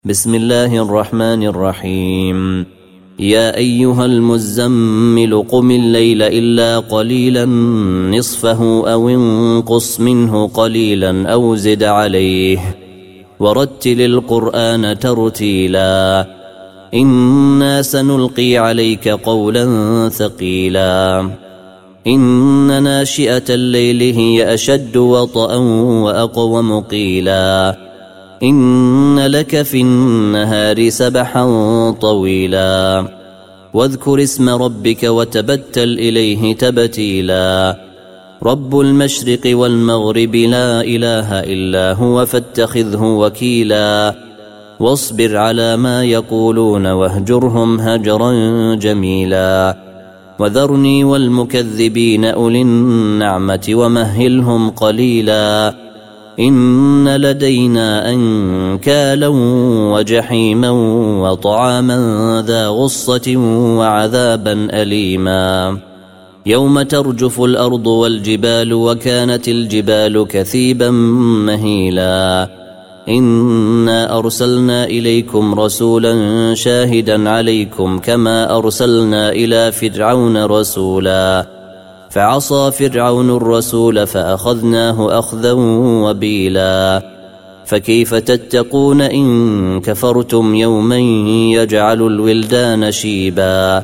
بسم الله الرحمن الرحيم. يا أيها المزمل قم الليل إلا قليلا نصفه أو انقص منه قليلا أو زد عليه ورتل القرآن ترتيلا إنا سنلقي عليك قولا ثقيلا إن ناشئة الليل هي أشد وطئا وأقوم قيلا إن لك في النهار سبحا طويلا واذكر اسم ربك وتبتل إليه تبتيلا رب المشرق والمغرب لا إله إلا هو فاتخذه وكيلا واصبر على ما يقولون واهجرهم هجرا جميلا وذرني والمكذبين أولي النعمة ومهلهم قليلا إن لدينا أنكالا وجحيما وطعاما ذا غصة وعذابا أليما يوم ترجف الأرض والجبال وكانت الجبال كثيبا مهيلا إنا أرسلنا إليكم رسولا شاهدا عليكم كما أرسلنا إلى فرعون رسولا فعصى فرعون الرسول فأخذناه أخذا وبيلا فكيف تتقون إن كفرتم يوما يجعل الولدان شيبا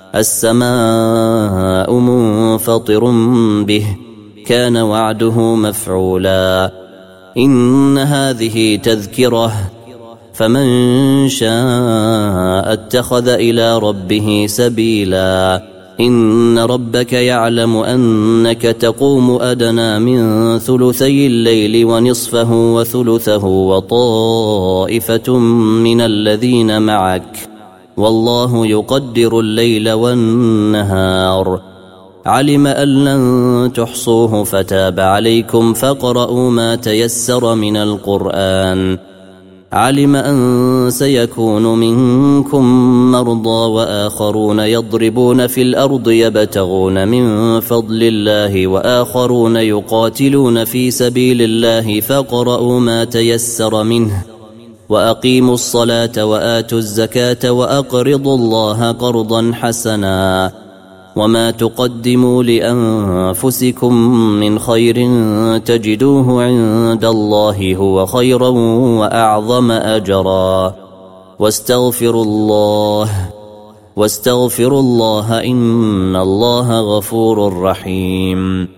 السماء منفطر به كان وعده مفعولا إن هذه تذكرة فمن شاء اتخذ إلى ربه سبيلا إن ربك يعلم أنك تقوم أدنى من ثلثي الليل ونصفه وثلثه وطائفة من الذين معك والله يقدر الليل والنهار علم أن لن تحصوه فتاب عليكم فاقرؤوا ما تيسر من القرآن علم أن سيكون منكم مرضى وآخرون يضربون في الأرض يبتغون من فضل الله وآخرون يقاتلون في سبيل الله فاقرؤوا ما تيسر منه وأقيموا الصلاة وآتوا الزكاة وأقرضوا الله قرضا حسنا وما تقدموا لأنفسكم من خير تجدوه عند الله هو خيرا وأعظم أجرا واستغفروا الله إن الله غفور رحيم.